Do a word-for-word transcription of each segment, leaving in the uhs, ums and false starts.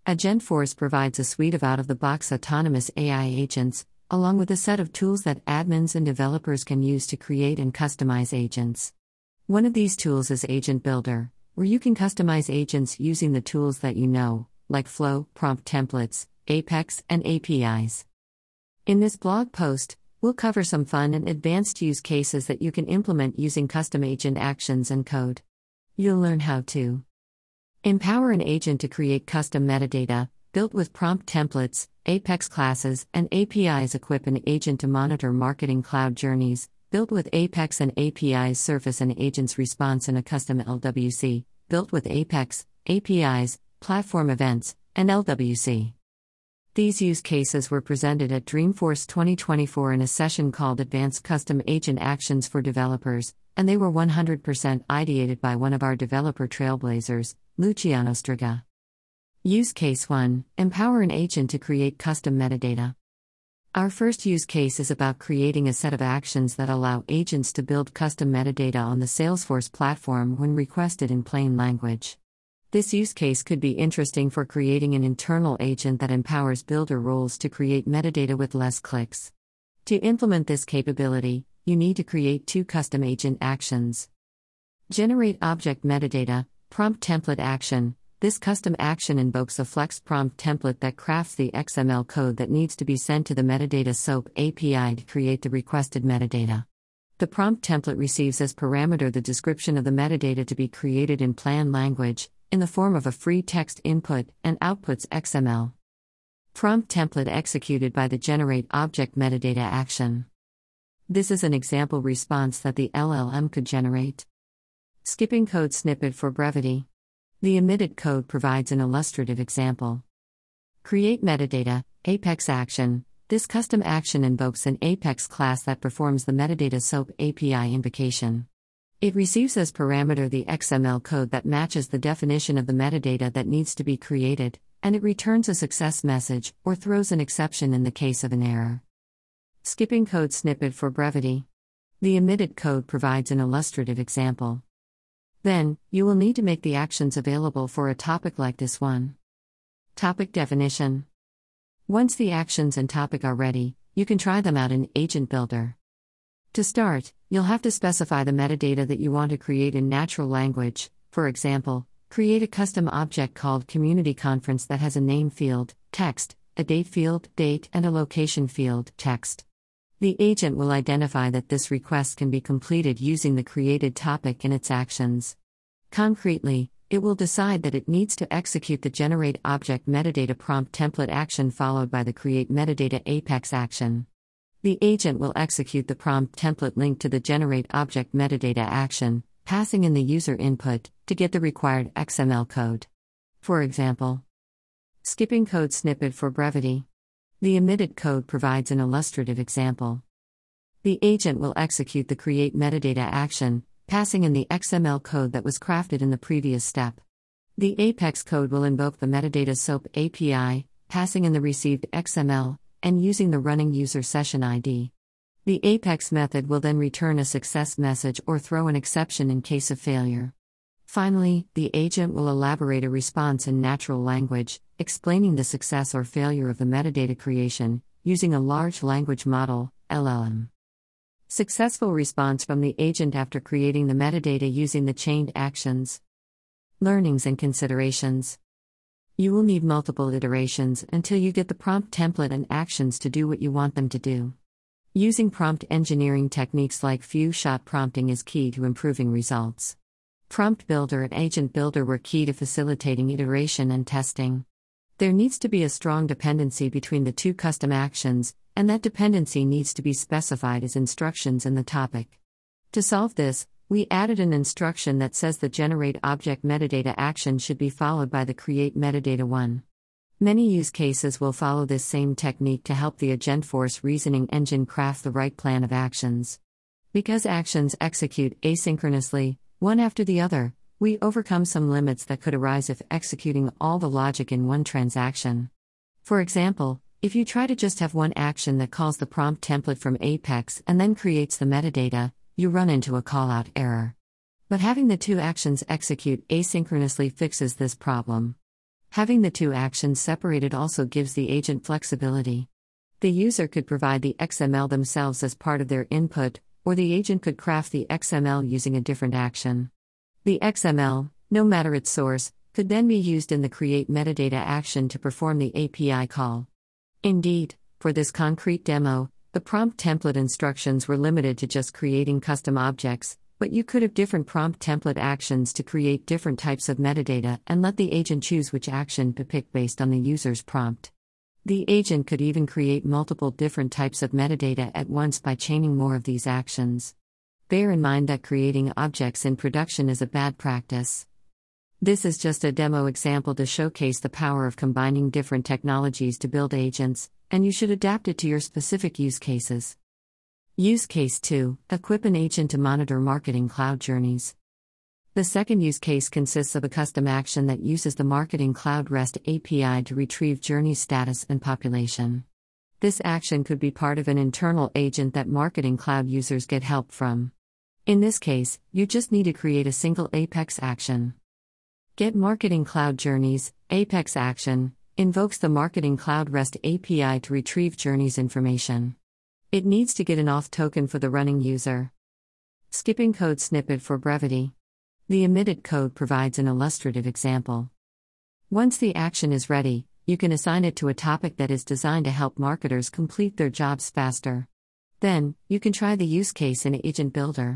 Agentforce provides a suite of out-of-the-box autonomous A I agents, along with a set of tools that admins and developers can use to create and customize agents. One of these tools is Agent Builder, where you can customize agents using the tools that you know, like Flow, prompt templates, Apex, and A P Is. In this blog post, we'll cover some fun and advanced use cases that you can implement using custom agent actions and code. You'll learn how to empower an agent to create custom metadata, built with prompt templates, Apex classes, and A P Is. Equip an agent to monitor marketing cloud journeys, built with Apex and A P Is. Surface an agent's response in a custom L W C, built with Apex, A P Is, platform events, and L W C. These use cases were presented at Dreamforce twenty twenty-four in a session called Advanced Custom Agent Actions for Developers, and they were one hundred percent ideated by one of our developer trailblazers, Luciano Striga. Use Case one: Empower an agent to create custom metadata. Our first use case is about creating a set of actions that allow agents to build custom metadata on the Salesforce platform when requested in plain language. This use case could be interesting for creating an internal agent that empowers builder roles to create metadata with less clicks. To implement this capability, you need to create two custom agent actions. Generate object metadata, prompt template action. This custom action invokes a Flex prompt template that crafts the X M L code that needs to be sent to the metadata SOAP A P I to create the requested metadata. The prompt template receives as parameter the description of the metadata to be created in plain language, in the form of a free text input, and outputs X M L. Prompt template executed by the Generate Object Metadata action. This is an example response that the L L M could generate. Skipping code snippet for brevity. The omitted code provides an illustrative example. Create metadata, Apex action. This custom action invokes an Apex class that performs the metadata SOAP A P I invocation. It receives as parameter the X M L code that matches the definition of the metadata that needs to be created, and it returns a success message or throws an exception in the case of an error. Skipping code snippet for brevity. The omitted code provides an illustrative example. Then, you will need to make the actions available for a topic like this one. Topic definition. Once the actions and topic are ready, you can try them out in Agent Builder. To start, you'll have to specify the metadata that you want to create in natural language. For example, create a custom object called Community Conference that has a name field, text, a date field, date, and a location field, text. The agent will identify that this request can be completed using the created topic and its actions. Concretely, it will decide that it needs to execute the Generate Object Metadata prompt template action followed by the Create Metadata Apex action. The agent will execute the prompt template linked to the Generate Object Metadata action, passing in the user input, to get the required X M L code. For example, skipping code snippet for brevity. The omitted code provides an illustrative example. The agent will execute the Create Metadata action, passing in the X M L code that was crafted in the previous step. The Apex code will invoke the metadata SOAP A P I, passing in the received X M L, and using the running user session I D. The Apex method will then return a success message or throw an exception in case of failure. Finally, the agent will elaborate a response in natural language, explaining the success or failure of the metadata creation, using a large language model, L L M. Successful response from the agent after creating the metadata using the chained actions. Learnings and considerations. You will need multiple iterations until you get the prompt template and actions to do what you want them to do. Using prompt engineering techniques like few-shot prompting is key to improving results. Prompt Builder and Agent Builder were key to facilitating iteration and testing. There needs to be a strong dependency between the two custom actions, and that dependency needs to be specified as instructions in the topic. To solve this, we added an instruction that says the Generate Object Metadata action should be followed by the Create Metadata one. Many use cases will follow this same technique to help the Agentforce reasoning engine craft the right plan of actions. Because actions execute asynchronously, one after the other, we overcome some limits that could arise if executing all the logic in one transaction. For example, if you try to just have one action that calls the prompt template from Apex and then creates the metadata, you run into a callout error. But having the two actions execute asynchronously fixes this problem. Having the two actions separated also gives the agent flexibility. The user could provide the X M L themselves as part of their input, or the agent could craft the X M L using a different action. The X M L, no matter its source, could then be used in the create metadata action to perform the A P I call. Indeed, for this concrete demo, the prompt template instructions were limited to just creating custom objects, but you could have different prompt template actions to create different types of metadata and let the agent choose which action to pick based on the user's prompt. The agent could even create multiple different types of metadata at once by chaining more of these actions. Bear in mind that creating objects in production is a bad practice. This is just a demo example to showcase the power of combining different technologies to build agents, and you should adapt it to your specific use cases. Use Case two. Equip an agent to monitor Marketing Cloud journeys. The second use case consists of a custom action that uses the Marketing Cloud REST A P I to retrieve journey status and population. This action could be part of an internal agent that Marketing Cloud users get help from. In this case, you just need to create a single Apex action. Get Marketing Cloud Journeys, Apex action, invokes the Marketing Cloud REST A P I to retrieve journeys information. It needs to get an auth token for the running user. Skipping code snippet for brevity. The emitted code provides an illustrative example. Once the action is ready, you can assign it to a topic that is designed to help marketers complete their jobs faster. Then, you can try the use case in Agent Builder.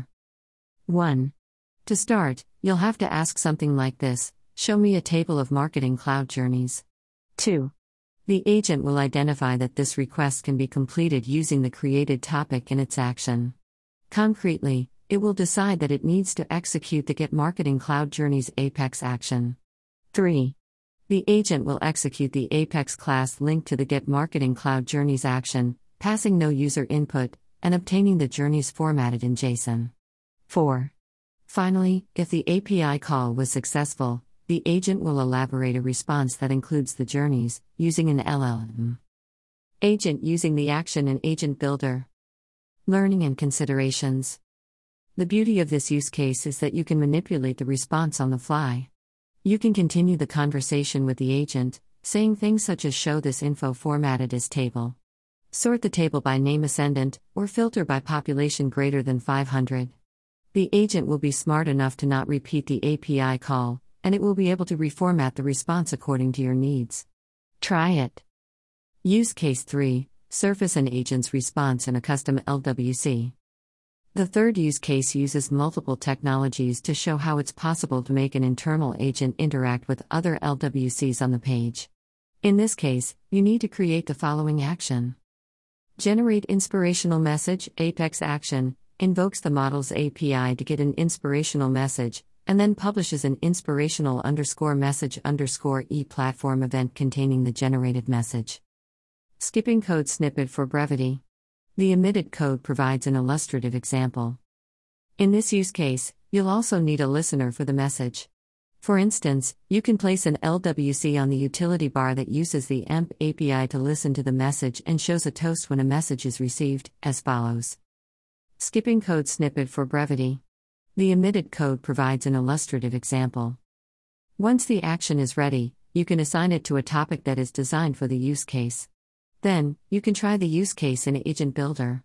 one. To start, you'll have to ask something like this: show me a table of Marketing Cloud journeys. two. The agent will identify that this request can be completed using the created topic and its action. Concretely, it will decide that it needs to execute the Get Marketing Cloud Journeys Apex action. three. The agent will execute the Apex class linked to the Get Marketing Cloud Journeys action, passing no user input, and obtaining the journeys formatted in JSON. four. Finally, if the A P I call was successful, the agent will elaborate a response that includes the journeys, using an L L M. Agent using the action in Agent Builder. Learning and considerations. The beauty of this use case is that you can manipulate the response on the fly. You can continue the conversation with the agent, saying things such as show this info formatted as table. Sort the table by name ascendant, or filter by population greater than five hundred. The agent will be smart enough to not repeat the A P I call, and it will be able to reformat the response according to your needs. Try it. Use Case three. Surface an agent's response in a custom L W C. The third use case uses multiple technologies to show how it's possible to make an internal agent interact with other L W Cs on the page. In this case, you need to create the following action. Generate inspirational message, Apex action, invokes the model's A P I to get an inspirational message, and then publishes an inspirational underscore message underscore e platform event containing the generated message. Skipping code snippet for brevity. The emitted code provides an illustrative example. In this use case, you'll also need a listener for the message. For instance, you can place an L W C on the utility bar that uses the E M P A P I to listen to the message and shows a toast when a message is received, as follows. Skipping code snippet for brevity. The emitted code provides an illustrative example. Once the action is ready, you can assign it to a topic that is designed for the use case. Then, you can try the use case in Agent Builder.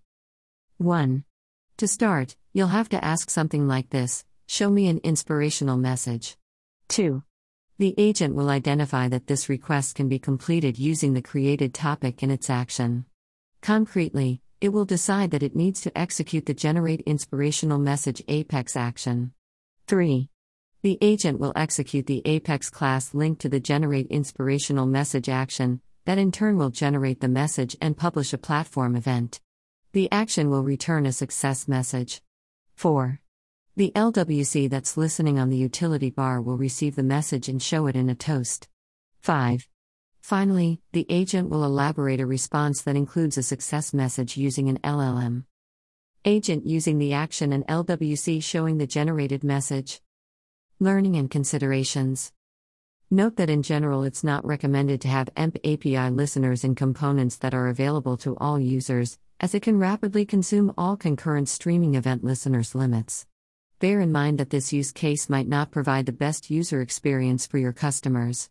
one. To start, you'll have to ask something like this: show me an inspirational message. two. The agent will identify that this request can be completed using the created topic and its action. Concretely, it will decide that it needs to execute the Generate Inspirational Message Apex action. three. The agent will execute the Apex class linked to the Generate Inspirational Message action, that in turn will generate the message and publish a platform event. The action will return a success message. four. The L W C that's listening on the utility bar will receive the message and show it in a toast. five. Finally, the agent will elaborate a response that includes a success message using an L L M. Agent using the action and L W C showing the generated message. Learning and considerations. Note that in general it's not recommended to have E M P A P I listeners in components that are available to all users, as it can rapidly consume all concurrent streaming event listeners limits. Bear in mind that this use case might not provide the best user experience for your customers.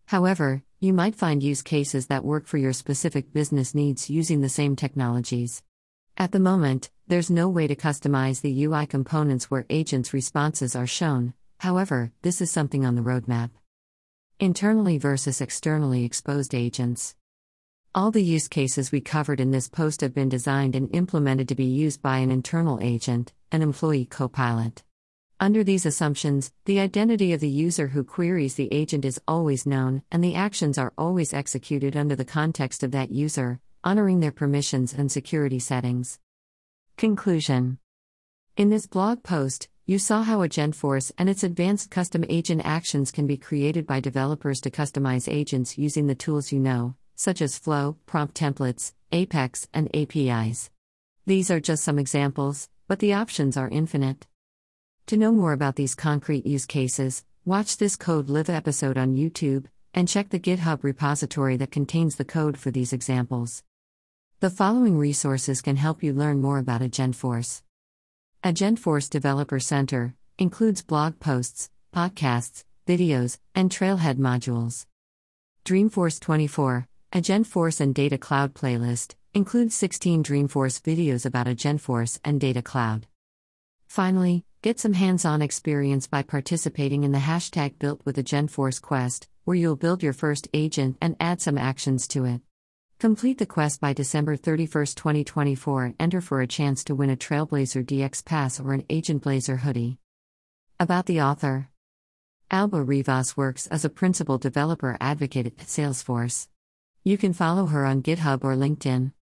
However, you might find use cases that work for your specific business needs using the same technologies. At the moment, there's no way to customize the U I components where agents' responses are shown, however, this is something on the roadmap. Internally versus externally exposed agents. All the use cases we covered in this post have been designed and implemented to be used by an internal agent, an employee copilot. Under these assumptions, the identity of the user who queries the agent is always known, and the actions are always executed under the context of that user, honoring their permissions and security settings. Conclusion. In this blog post, you saw how Agentforce and its advanced custom agent actions can be created by developers to customize agents using the tools you know, such as Flow, prompt templates, Apex, and A P Is. These are just some examples, but the options are infinite. To know more about these concrete use cases, watch this Code Live episode on YouTube, and check the GitHub repository that contains the code for these examples. The following resources can help you learn more about Agentforce. Agentforce Developer Center includes blog posts, podcasts, videos, and Trailhead modules. Dreamforce twenty-four, Agentforce and Data Cloud playlist, includes sixteen Dreamforce videos about Agentforce and Data Cloud. Finally, get some hands-on experience by participating in the hashtag Built with Agentforce quest, where you'll build your first agent and add some actions to it. Complete the quest by December thirty-first, twenty twenty-four and enter for a chance to win a Trailblazer D X Pass or an Agent Blazer hoodie. About the author. Alba Rivas works as a principal developer advocate at Salesforce. You can follow her on GitHub or LinkedIn.